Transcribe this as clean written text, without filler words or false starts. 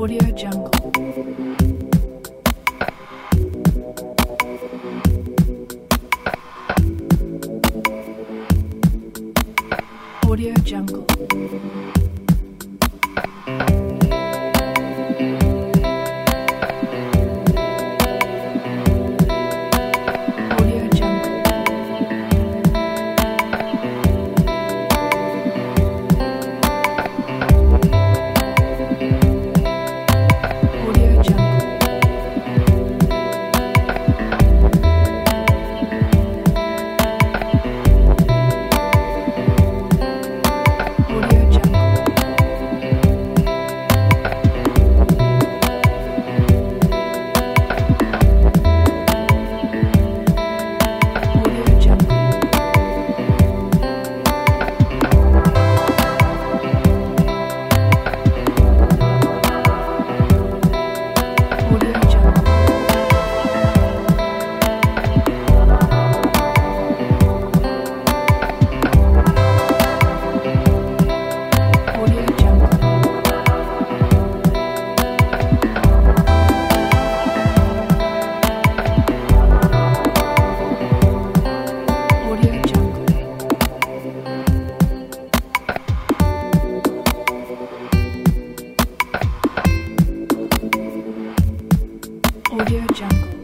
Audio Jungle. Audio Jungle. Audio Jungle. Audio Jungle. Audio Jungle. Audio Jungle. Audio Jungle. Audio Jungle. Audio Jungle. Audio Jungle.